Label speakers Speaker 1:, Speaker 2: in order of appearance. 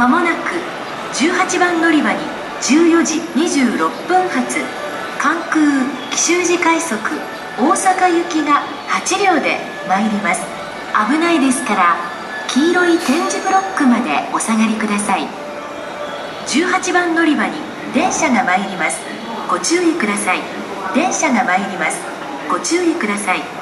Speaker 1: まもなく18番乗り場に14時26分発関空紀州路快速大阪行きが8両で参ります。危ないですから黄色い点字ブロックまでお下がりください。18番乗り場に電車が参ります。ご注意ください。電車が参ります。ご注意ください。